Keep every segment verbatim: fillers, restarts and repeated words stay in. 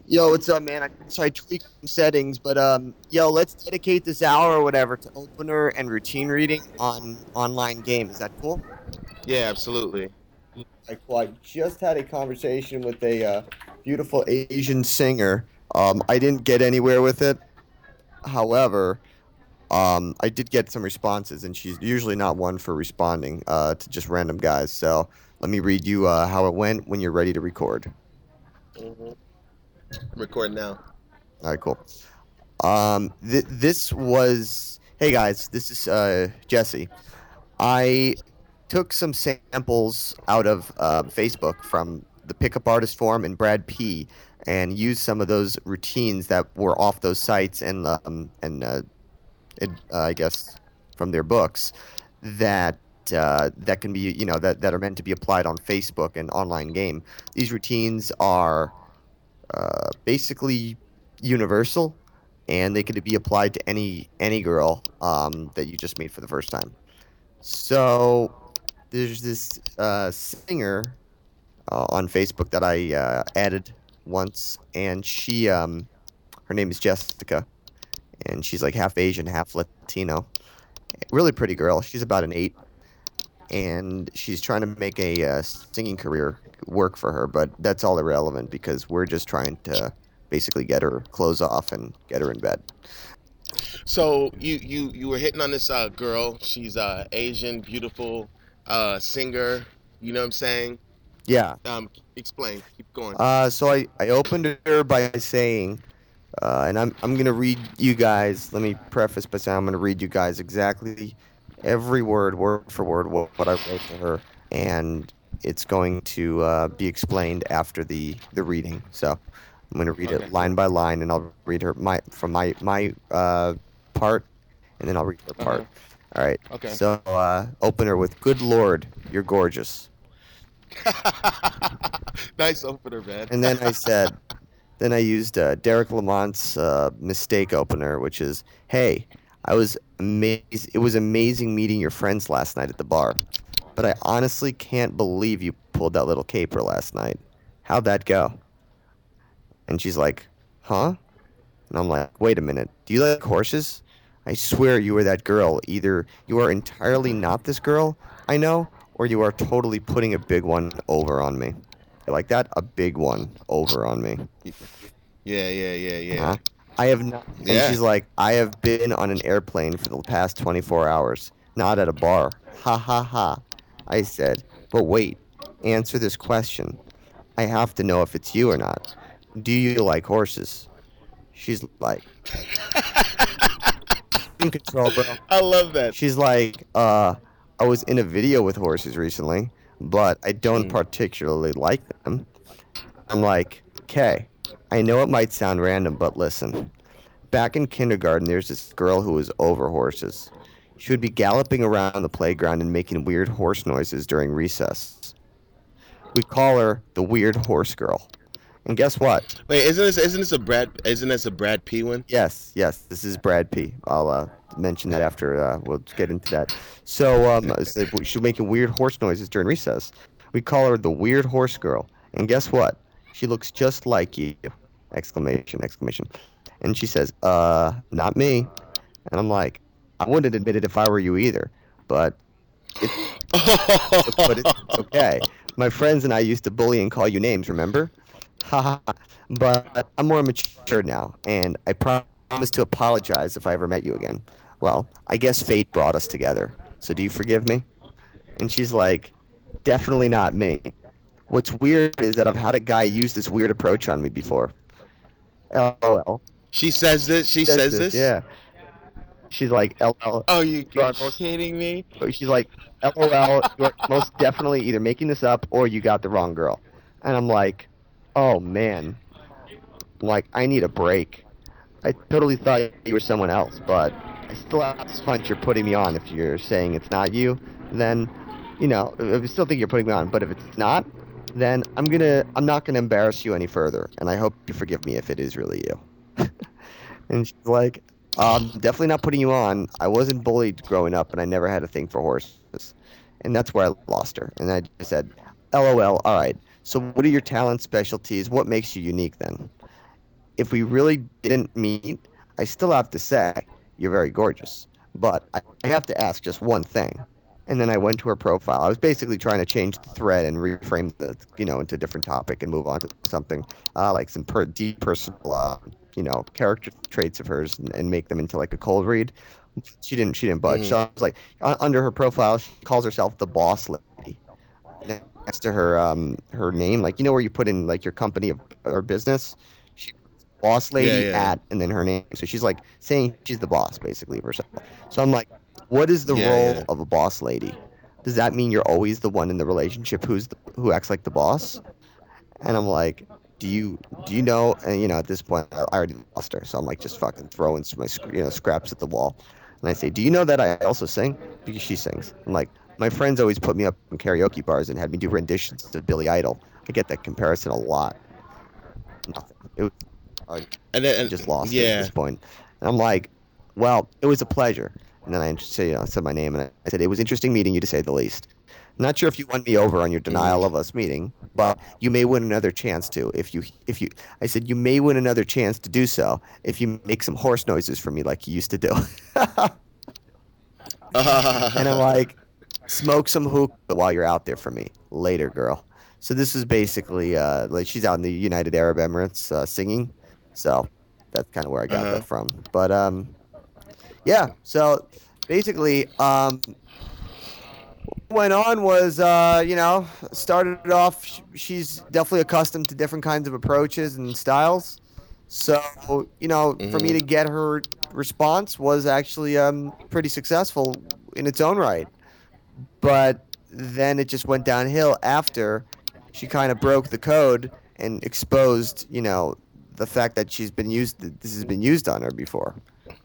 Yo, what's up, man? I so I tweaked some settings, but um, yo, let's dedicate this hour or whatever to opener and routine reading on online game. Is that cool? Yeah, absolutely. Like, well, I just had a conversation with a uh, beautiful Asian singer. Um, I didn't get anywhere with it. However, um, I did get some responses, and she's usually not one for responding uh, to just random guys. So let me read you uh, how it went when you're ready to record. hmm I'm recording now. All right, cool. Um, th- this was. Hey guys, this is uh, Jesse. I took some samples out of uh, Facebook from the Pickup Artist Forum and Brad P. and used some of those routines that were off those sites and um, and uh, it, uh, I guess from their books that uh, that can be you know that, that are meant to be applied on Facebook and online game. These routines are uh, basically universal, and they could be applied to any any girl um, that you just meet for the first time. So there's this uh, singer uh, on Facebook that I uh, added once, and she um, her name is Jessica, and she's like half Asian, half Latino. Really pretty girl. She's about an eight, and she's trying to make a uh, singing career work for her, but that's all irrelevant because we're just trying to basically get her clothes off and get her in bed. So you you you were hitting on this uh, girl. She's uh, Asian, beautiful, uh, singer. You know what I'm saying? Yeah. Um, explain. Keep going. Uh, so I, I opened her by saying, uh, and I'm I'm gonna read you guys. Let me preface by saying I'm gonna read you guys exactly every word, word for word, what, what I wrote to her, and it's going to uh, be explained after the the reading. So I'm gonna read it Okay. line by line, and I'll read her my from my my uh, part, and then I'll read her Uh huh. part. All right. Okay. So uh, opener with, "Good Lord, you're gorgeous," Nice opener, man. and then I said. Then I used uh, Derek Lamont's uh, mistake opener, which is, "Hey, I was amazed. It was amazing meeting your friends last night at the bar, but I honestly can't believe you pulled that little caper last night. How'd that go?" And she's like, "Huh?" And I'm like, "Wait a minute. Do you like horses? I swear you were that girl. Either you are entirely not this girl I know, or you are totally putting a big one over on me. You like that? A big one over on me." Yeah, yeah, yeah, Uh-huh. yeah, I have not, and yeah. she's like, "I have been on an airplane for the past twenty-four hours, not at a bar. Ha ha ha." I said, "But wait, answer this question. I have to know if it's you or not. Do you like horses?" She's like, "In control, bro." I love that. She's like, "Uh, I was in a video with horses recently, but I don't Mm. particularly like them." I'm like, "Okay, I know it might sound random, but listen. Back in kindergarten, there's this girl who was over horses. She would be galloping around the playground and making weird horse noises during recess. We call her the Weird Horse Girl. And guess what? Wait, isn't this isn't this a Brad isn't this a Brad P one? Yes, yes, this is Brad P. I'll uh, mention that after uh, we'll get into that. So, um, so she's making weird horse noises during recess. We call her the Weird Horse Girl. And guess what? She looks just like you! Exclamation! Exclamation! And she says, "Uh, not me." And I'm like, "I wouldn't admit it if I were you either, but it's but it's okay. My friends and I used to bully and call you names, remember? Haha. But I'm more mature now, and I promise to apologize if I ever met you again. Well, I guess fate brought us together. So do you forgive me?" And she's like, "Definitely not me. What's weird is that I've had a guy use this weird approach on me before." LOL. She says this. She Says says this, this. yeah. She's like, "LOL. Oh, you You you're are most kidding me? She's like, "LOL, you're most definitely either making this up or you got the wrong girl." And I'm like, "Oh man, like I need a break. I totally thought you were someone else, but I still have this hunch you're putting me on. If you're saying it's not you, then, you know, I still think you're putting me on. But if it's not, then I'm gonna, I'm not gonna embarrass you any further. And I hope you forgive me if it is really you." And she's like, um, "Definitely not putting you on. I wasn't bullied growing up, and I never had a thing for horses." And that's where I lost her. And I just said, "LOL, all right. So what are your talents, specialties? What makes you unique then?" if we really didn't meet, I still have to say you're very gorgeous. But I I have to ask just one thing. And then I went to her profile. I was basically trying to change the thread and reframe the, you know, into a different topic and move on to something uh, like some per- deep personal, uh, you know, character traits of hers and, and make them into like a cold read. She didn't. She didn't budge. Hmm. So I was like, uh, under her profile, she calls herself the boss lady. Next to her, um, her name, like you know where you put in like your company of, or business. She boss Yeah, lady yeah, at and then her name. So she's like saying she's the boss basically of herself. So I'm like, what is the yeah, role yeah. of a boss lady? Does that mean you're always the one in the relationship who's the, who acts like the boss? And I'm like, do you do you know? And you know, at this point, I I already lost her, so I'm like just fucking throwing my sc- you know scraps at the wall. And I say, do you know that I also sing? Because she sings. I'm like, my friends always put me up in karaoke bars and had me do renditions of Billy Idol. I get that comparison a lot. Nothing. It was uh, And then, just and lost it at yeah. this point. And I'm like, well, it was a pleasure. And then I say, you know, said my name and I said, it was interesting meeting you to say the least. Not sure if you won me over on your Hmm. denial of us meeting, but you may win another chance to if you if you I said you may win another chance to do so if you make some horse noises for me like you used to do. And I'm like, smoke some hookah while you're out there for me later, girl. So this is basically uh like she's out in the United Arab Emirates uh, singing. So that's kind of where I got Uh-huh. that from. But um yeah, so basically um went on was uh you know started off sh- she's definitely accustomed to different kinds of approaches and styles. So you know for me Hmm. to get her response was actually um pretty successful in its own right. But then it just went downhill after she kind of broke the code and exposed, you know, the fact that she's been used. This has been used on her before.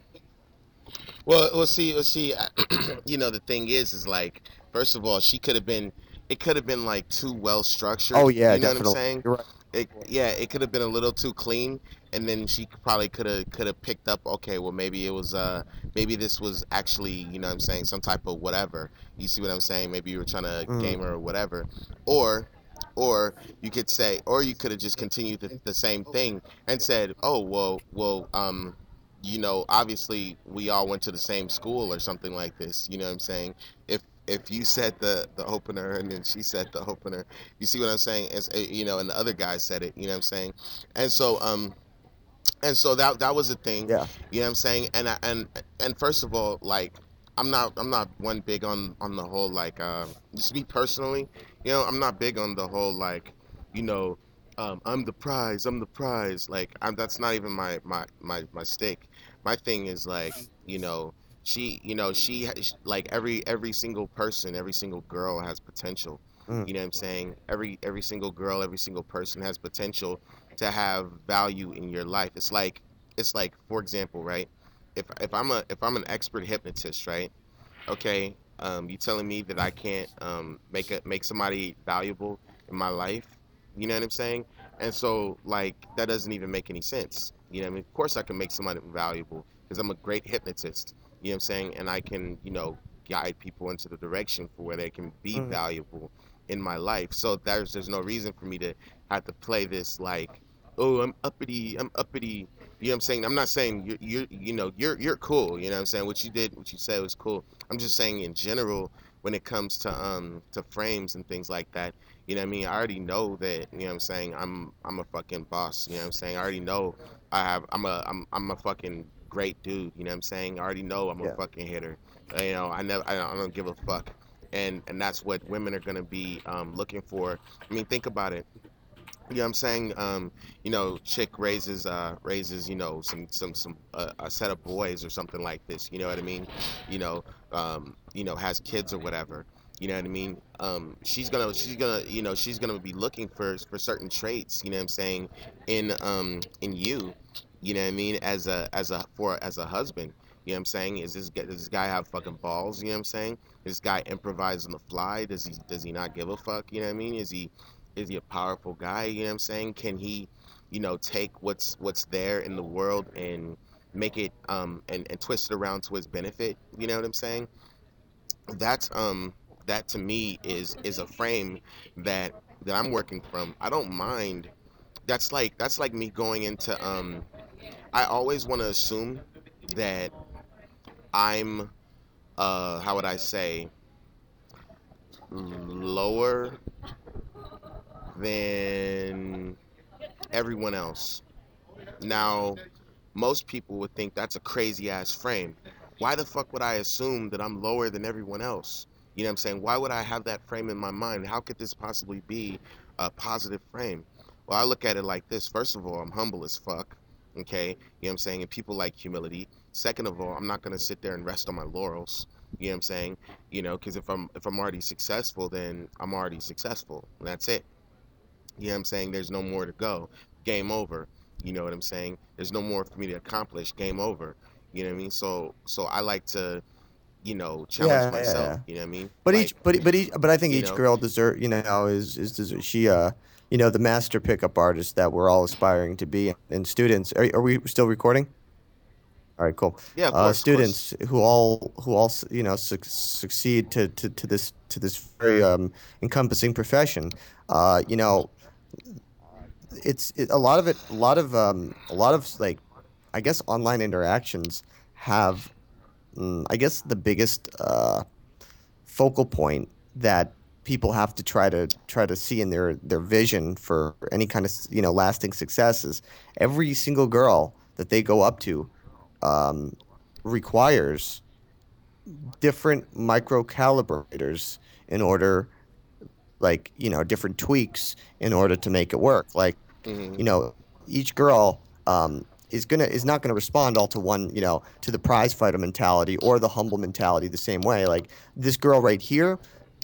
Well, well, see, well, see, you know, the thing is, is like, first of all, she could have been, it could have been like too well Oh structured. yeah, You know what I'm definitely. saying? You're right. It, yeah, it could have been a little too clean, and then she probably could have could have picked up. Okay, well, maybe it was, uh, maybe this was actually, you know what I'm saying, some type of whatever. You see what I'm saying? Maybe you were trying to Mm, game her or whatever, or. Or you could say, or you could have just continued the, the same thing and said, "Oh, well, well, um, you know, obviously we all went to the same school or something like this. You know what I'm saying? If if you said the the opener and then she said the opener, you see what I'm saying? As uh, you know, and the other guy said it. You know what I'm saying? And so um and so that that was the thing. yeah. You know what I'm saying? And I, and and first of all, like I'm not I'm not one big on on the whole like uh, just me personally. You know, I'm not big on the whole like you know. Um, I'm the prize. I'm the prize. Like, I'm, that's not even my my my my stake. My thing is like, you know, she, you know, she, ha- like every every single person, every single girl has potential. Mm, You know what I'm saying? Every every single girl, every single person has potential to have value in your life. It's like it's like for example, right? If if I'm a if I'm an expert hypnotist, right? Okay, um, you telling me that I can't um, make a make somebody valuable in my life? You know what I'm saying? And so like that doesn't even make any sense. You know what I mean? Of course I can make somebody valuable because I'm a great hypnotist. You know what I'm saying? And I can you know guide people into the direction for where they can be mm, valuable in my life. So there's there's no reason for me to have to play this like, oh, I'm uppity, I'm uppity. You know what I'm saying? I'm not saying you're, you're you know you're you're cool. You know what I'm saying? What you did, what you said was cool. I'm just saying in general when it comes to um to frames and things like that. You know what I mean? I already know that. You know what I'm saying? I'm I'm a fucking boss. You know what I'm saying? I already know I have I'm a I'm I'm a fucking great dude. You know what I'm saying? I already know I'm a yeah. fucking hitter. Uh, you know I never I don't, I don't give a fuck. And and that's what women are gonna be um looking for. I mean, think about it. You know what I'm saying? Um, you know, chick raises uh raises, you know, some some some uh, a set of boys or something like this, you know what I mean? You know, um, you know, has kids or whatever. You know what I mean? Um, she's gonna she's gonna you know, she's gonna be looking for for certain traits, you know what I'm saying, in um in you, you know what I mean, as a as a for as a husband. You know what I'm saying? Is this guy- does this guy have fucking balls? You know what I'm saying? Does this guy improvise on the fly? Does he does he not give a fuck? You know what I mean? Is he is he a powerful guy? You know what I'm saying? Can he, you know, take what's what's there in the world and make it um and, and twist it around to his benefit? You know what I'm saying? That's um that to me is is a frame that that I'm working from. I don't mind that's like that's like me going into um I always want to assume that I'm uh how would I say lower than everyone else. Now, most people would think that's a crazy ass frame. Why the fuck would I assume that I'm lower than everyone else? You know what I'm saying? Why would I have that frame in my mind? How could this possibly be a positive frame? Well, I look at it like this. First of all, I'm humble as fuck. Okay? You know what I'm saying? And people like humility. Second of all, I'm not gonna sit there and rest on my laurels. You know what I'm saying? You know, because if I'm if I'm already successful, then I'm already successful. And that's it. You know what I'm saying? There's no more to go. Game over. You know what I'm saying? There's no more for me to accomplish. Game over. You know what I mean? So so I like to, you know, challenge Yeah, yeah, myself. yeah. You know what I mean? But Like, each, but but each, but I think you each know, girl deserve, you know, is is deserve, she uh, you know, the master pickup artist that we're all aspiring to be. And students, are are we still recording? All right, cool. yeah, of Uh, course, of course. students who all who all s- you know suc succeed to, to to this to this very um encompassing profession. Uh, you know, it's it, a lot of it, a lot of um, a lot of like, I guess online interactions have, mm, I guess the biggest uh focal point that people have to try to try to see in their their vision for any kind of you know lasting success is every single girl that they go up to um, requires different micro calibrators in order like you know different tweaks in order to make it work like Hmm. you know each girl um, is gonna is not gonna respond all to one you know to the prize fighter mentality or the humble mentality the same way like this girl right here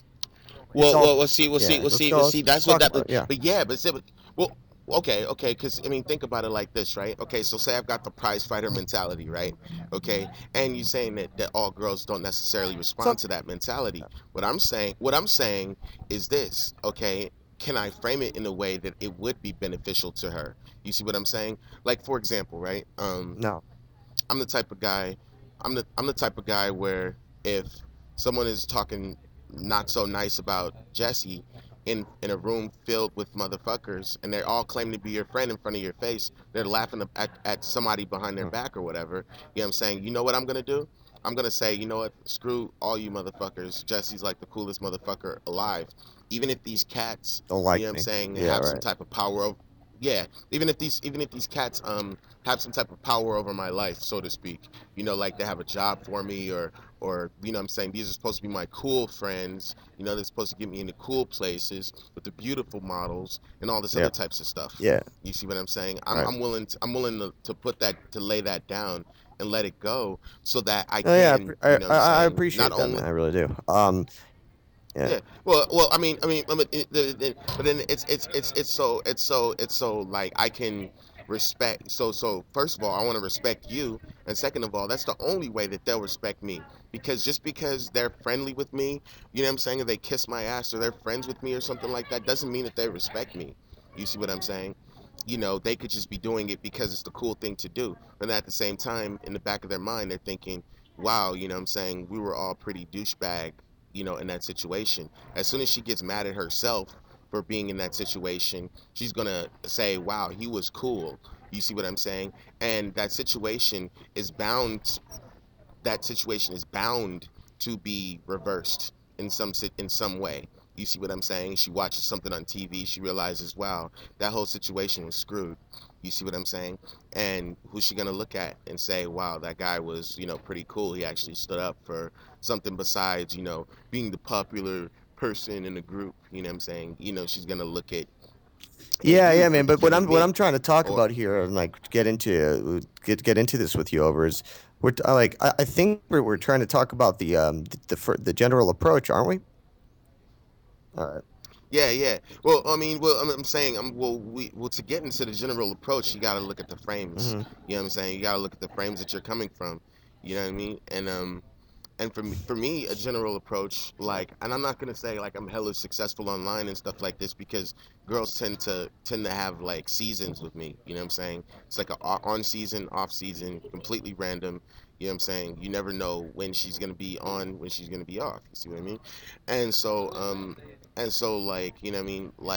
it's Well, all well, we'll see, we'll see, yeah we'll let's see, go we'll let's, see. let's That's what talk that. about But, it yeah but yeah, but see, well, okay, okay, because I mean, think about it like this, right? Okay, so say I've got the prize fighter mentality, right? Okay, and you're saying that that all girls don't necessarily respond some to that mentality. What I'm saying, what I'm saying is this, okay? Can I frame it in a way that it would be beneficial to her? You see what I'm saying? Like, for example, right? Um, no I'm the type of guy. I'm the I'm the type of guy where if someone is talking not so nice about Jesse in in a room filled with motherfuckers and they all claim to be your friend in front of your face, they're laughing at, at somebody behind their mm, back or whatever. You know what I'm saying? You know what I'm gonna do? I'm gonna say, you know what? Screw all you motherfuckers. Jesse's like the coolest motherfucker alive. Even if these cats, don't you know like what I'm me saying, yeah have some right type of power over, yeah, even if these even if these cats um have some type of power over my life, so to speak. You know, like they have a job for me or or you know what I'm saying, these are supposed to be my cool friends. You know, they're supposed to get me into cool places with the beautiful models and all this yeah other types of stuff. yeah You see what I'm saying? I'm right I'm willing to I'm willing to, to put that to lay that down and let it go so that I oh yeah I, can, appre- you I know what I'm I I saying, not appreciate that only man I really do um yeah yeah. Well, well, I mean, I mean, I mean, it, it, it- but then it's it's it's it's so it's so it's so like I can respect. So so first of all, I want to respect you, and second of all, that's the only way that they'll respect me. Because just because they're friendly with me, you know what I'm saying, if they kiss my ass or they're friends with me or something like that, doesn't mean that they respect me. You see what I'm saying? You know, they could just be doing it because it's the cool thing to do. But at the same time, in the back of their mind, they're thinking, wow, you know what I'm saying, we were all pretty douchebag, you know, in that situation. As soon as she gets mad at herself for being in that situation, she's gonna say, wow, he was cool. You see what I'm saying? And that situation is bound that situation is bound to be reversed in some in some way. You see what I'm saying? She watches something on T V, she realizes, wow, that whole situation was screwed. You see what I'm saying? And who's she gonna look at and say, wow, that guy was, you know, pretty cool. He actually stood up for something besides, you know, being the popular person in the group. You know what I'm saying? You know, she's gonna look at at Yeah, you yeah, for man. But what defeating I'm what me. I'm trying to talk Or about here and like get into get get into this with you over is we're t- I like I, I think we're we're trying to talk about the um the the, fir- the general approach, aren't we? All right. yeah, yeah. Well, I mean, well, I'm, I'm saying, I'm well, we well to get into the general approach, you got to look at the frames. Mm-hmm. You know what I'm saying? You got to look at the frames that you're coming from. You know what I mean? And um, and for me, for me, a general approach, like, and I'm not gonna say like I'm hella successful online and stuff like this because girls tend to tend to have like seasons with me. You know what I'm saying? It's like a o- on season, off season, completely random. You know what I'm saying? You never know when she's gonna be on, when she's gonna be off. You see what I mean? And so, um, and so like, you know what I mean? Like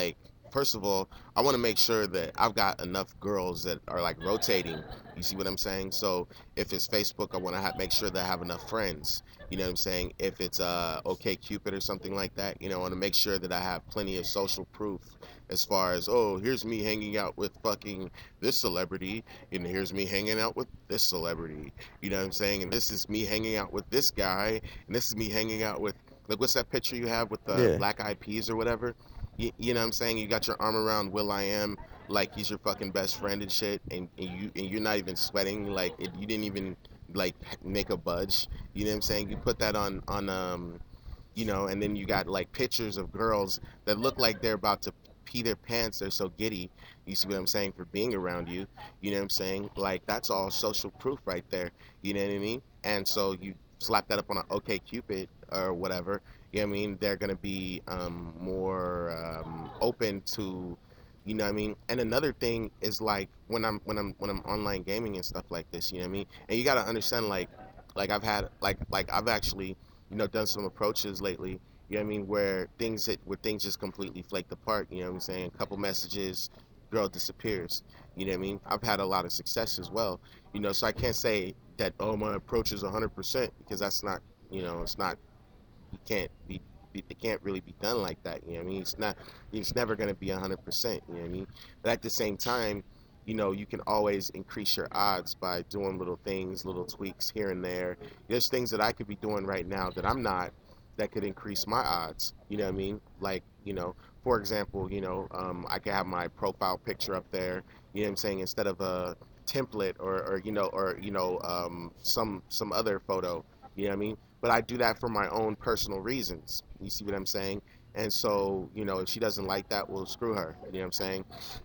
first of all, I want to make sure that I've got enough girls that are like rotating. You see what I'm saying? So if it's Facebook, I want to ha- make sure that I have enough friends. You know what I'm saying? If it's uh OK Cupid or something like that, you know, I want to make sure that I have plenty of social proof as far as, oh, here's me hanging out with fucking this celebrity, and here's me hanging out with this celebrity. You know what I'm saying? And this is me hanging out with this guy, and this is me hanging out with, like, what's that picture you have with the Yeah. Black Eyed Peas or whatever? You, you know what I'm saying? You got your arm around Will I Am like he's your fucking best friend and shit, and, and you and you're not even sweating. Like it, you didn't even like make a budge. You know what I'm saying? You put that on on um you know, and then you got like pictures of girls that look like they're about to pee their pants. They're so giddy. You see what I'm saying? For being around you. You know what I'm saying? Like that's all social proof right there. You know what I mean? And so you slap that up on an OK Cupid or whatever. You know what I mean? They're gonna be um, more um, open to, you know what I mean? And another thing is like when I'm when I'm when I'm online gaming and stuff like this, you know what I mean? And you gotta understand like like I've had like like I've actually, you know, done some approaches lately, you know what I mean, where things hit where things just completely flaked apart, you know what I'm saying? A couple messages, girl disappears. You know what I mean? I've had a lot of success as well. You know, so I can't say that, oh, my approach is one hundred percent because that's not, you know, it's not, you can't be, be it can't really be done like that. You know what I mean? It's not, it's never going to be one hundred percent. You know what I mean? But at the same time, you know, you can always increase your odds by doing little things, little tweaks here and there. There's things that I could be doing right now that I'm not, that could increase my odds. You know what I mean? Like, you know, for example, you know, um, I could have my profile picture up there. You know what I'm saying? Instead of a template or, or you know, or you know, um, some some other photo. You know what I mean? But I do that for my own personal reasons. You see what I'm saying? And so, you know, if she doesn't like that, well, screw her. You know what I'm saying?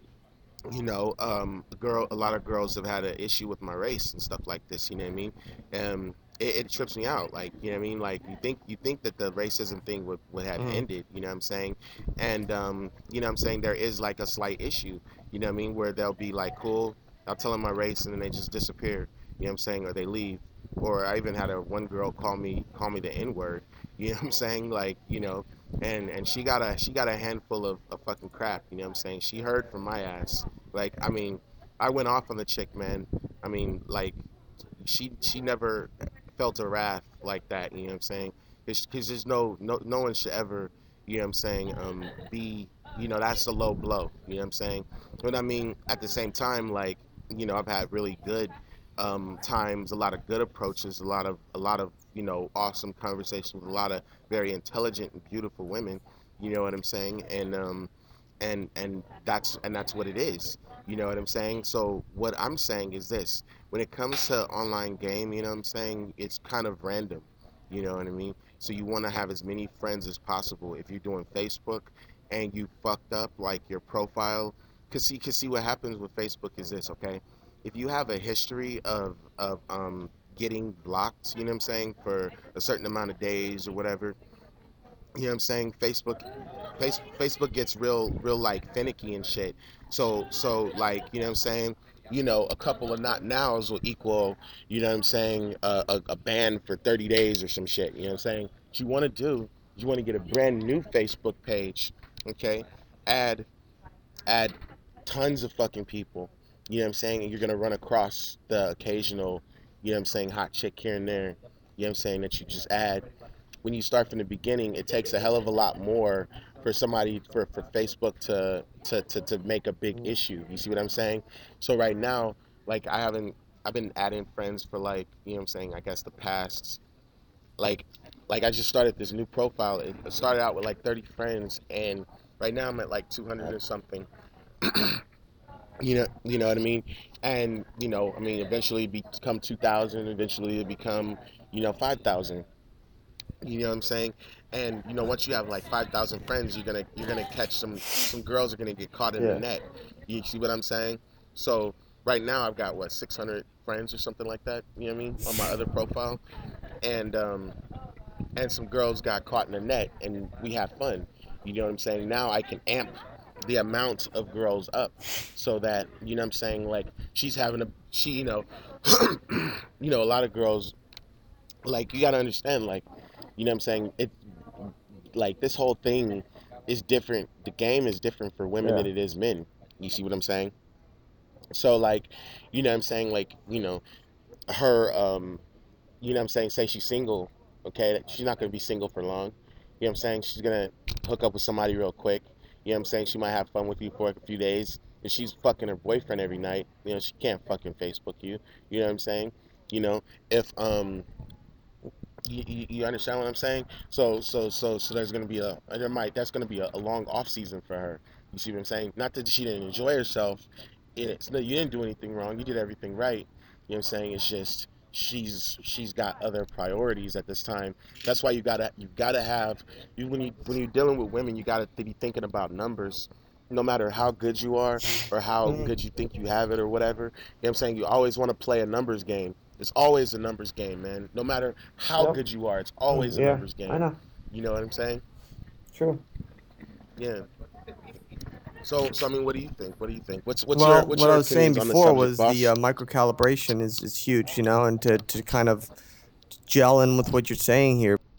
You know, um, a girl, a lot of girls have had an issue with my race and stuff like this. You know what I mean? Um, it, it trips me out. Like, you know what I mean? Like, you think you think that the racism thing would, would have Mm. ended. You know what I'm saying? And um, you know what I'm saying? There is like a slight issue. You know what I mean? Where they'll be like, cool, I'll tell them my race, and then they just disappear. You know what I'm saying? Or they leave. Or I even had a one girl call me call me the N word. You know what I'm saying? Like, you know, and and she got a she got a handful of, of fucking crap. You know what I'm saying? She heard from my ass. Like, I mean, I went off on the chick, man. I mean, like, she she never felt a wrath like that. You know what I'm saying? Because there's no no no one should ever, you know what I'm saying, um, be, you know, that's a low blow. You know what I'm saying? But I mean, at the same time, like, you know, I've had really good um, times, a lot of good approaches, a lot of a lot of you know awesome conversations with a lot of very intelligent and beautiful women. You know what I'm saying? And um, and and that's and that's what it is. You know what I'm saying? So what I'm saying is this: when it comes to online game, you know what I'm saying, it's kind of random. You know what I mean? So you want to have as many friends as possible. If you're doing Facebook and you fucked up like your profile, cause see, cause see what happens with Facebook is this, okay? If you have a history of of um getting blocked, you know what I'm saying, for a certain amount of days or whatever, you know what I'm saying? Facebook, face, Facebook gets real, real like finicky and shit. So, so like, you know what I'm saying? You know, a couple of not nows will equal, you know what I'm saying, a, a, a ban for thirty days or some shit. You know what I'm saying? What you want to do, you want to get a brand new Facebook page, okay? Add, add tons of fucking people. You know what I'm saying? And you're gonna run across the occasional, you know what I'm saying, hot chick here and there. You know what I'm saying, that you just add. When you start from the beginning, it takes a hell of a lot more for somebody for, for Facebook to, to to to make a big issue. You see what I'm saying? So right now, like I haven't I've been adding friends for like, you know what I'm saying, I guess the past like like I just started this new profile. It started out with like thirty friends and right now I'm at like two hundred or something. You know, you know what I mean? And you know, I mean, eventually become two thousand, eventually it become, you know, five thousand. You know what I'm saying? And you know, once you have like five thousand friends, you're gonna you're gonna catch some some girls are gonna get caught in the Yeah. net. You see what I'm saying? So right now I've got what six hundred friends or something like that. You know what I mean? On my other profile, and um and some girls got caught in the net, and we have fun. You know what I'm saying? Now I can amp the amount of girls up so that, you know what I'm saying, like she's having a she you know you know a lot of girls, like, you got to understand, like, you know what I'm saying, it like this whole thing it's different. The game is different for women Yeah. than it is men. You see what I'm saying? So like, you know what I'm saying? Like, you know, her um you know what I'm saying, say she's single, okay? She's not gonna be single for long. You know what I'm saying? She's gonna hook up with somebody real quick. You know what I'm saying? She might have fun with you for a few days. If she's fucking her boyfriend every night, you know, she can't fucking Facebook you. You know what I'm saying? You know, if um you, you, you understand what I'm saying? So so so so there's gonna be a there might that's gonna be a, a long off season for her. You see what I'm saying? Not that she didn't enjoy herself. It's no, you didn't do anything wrong. You did everything right. You know what I'm saying? It's just she's she's got other priorities at this time. That's why you gotta you gotta have you when you when you're dealing with women, you gotta be thinking about numbers. No matter how good you are or how Mm, good you think you have it or whatever, you know what I'm saying? You always want to play a numbers game. It's always a numbers game, man. No matter how yep. good you are, it's Mm, always a yeah, numbers I game. know. You know what I'm saying? True. Yeah. So, so I mean, what do you think? What do you think? What's what's your Well, what's what I your was saying opinions on the before subject, was the boss? uh, microcalibration is is huge, you know, and to to kind of gel in with what you're saying here.